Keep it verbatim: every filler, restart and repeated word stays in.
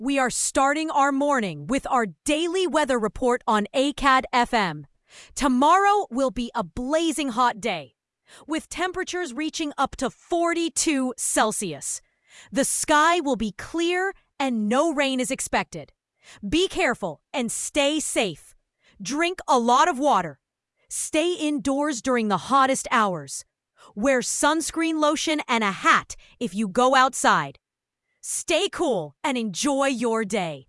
We are starting our morning with our daily weather report on A C A D F M. Tomorrow will be a blazing hot day, with temperatures reaching up to forty-two Celsius. The sky will be clear and no rain is expected. Be careful and stay safe. Drink a lot of water. Stay indoors during the hottest hours. Wear sunscreen lotion and a hat if you go outside. Stay cool and enjoy your day.